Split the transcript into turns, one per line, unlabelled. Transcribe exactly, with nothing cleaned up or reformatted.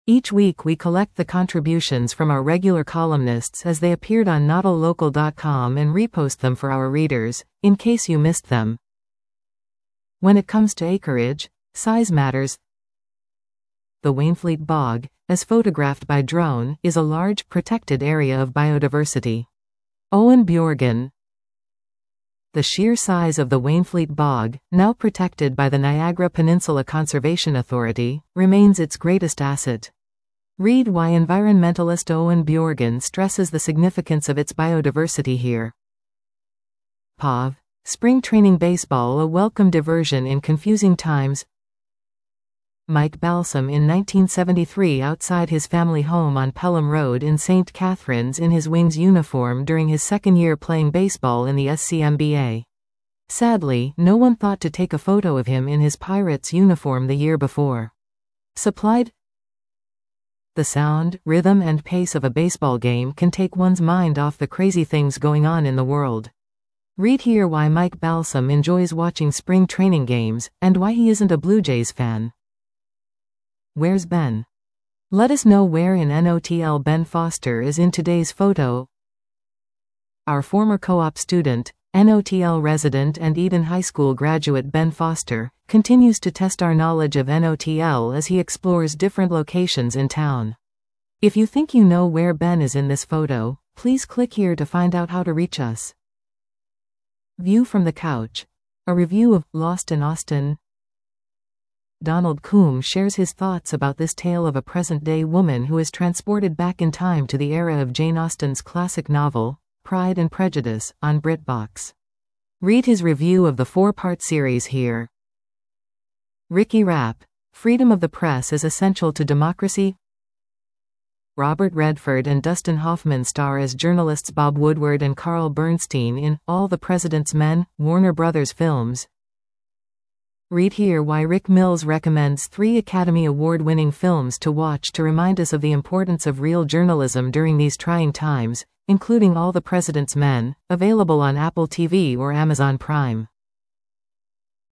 Each week we collect the contributions from our regular columnists as they appeared on Noddle Local dot com and repost them for our readers, in case you missed them. When it comes to acreage, size matters. The Wainfleet Bog, as photographed by drone, is a large, protected area of biodiversity. Owen Bjorgen. The sheer size of the Wainfleet Bog, now protected by the Niagara Peninsula Conservation Authority, remains its greatest asset. Read why environmentalist Owen Bjorgen stresses the significance of its biodiversity here. P O V. Spring training baseball, a welcome diversion in confusing times. Mike Balsam in nineteen seventy-three outside his family home on Pelham Road in Saint Catharines in his Wings uniform during his second year playing baseball in the S C M B A. Sadly, no one thought to take a photo of him in his Pirates uniform the year before. Supplied. The sound, rhythm and pace of a baseball game can take one's mind off the crazy things going on in the world. Read here why Mike Balsam enjoys watching spring training games, and why he isn't a Blue Jays fan. Where's Ben? Let us know where in N O T L Ben Foster is in today's photo. Our former co-op student, N O T L resident and Eden High School graduate Ben Foster, continues to test our knowledge of N O T L as he explores different locations in town. If you think you know where Ben is in this photo, please click here to find out how to reach us. View from the couch. A review of Lost in Austin. Donald Coombe shares his thoughts about this tale of a present-day woman who is transported back in time to the era of Jane Austen's classic novel, Pride and Prejudice, on BritBox. Read his review of the four-part series here. Ricky Rapp. Freedom of the press is essential to democracy. Robert Redford and Dustin Hoffman star as journalists Bob Woodward and Carl Bernstein in All the President's Men, Warner Brothers films. Read here why Rick Mills recommends three Academy Award-winning films to watch to remind us of the importance of real journalism during these trying times, including All the President's Men, available on Apple T V or Amazon Prime.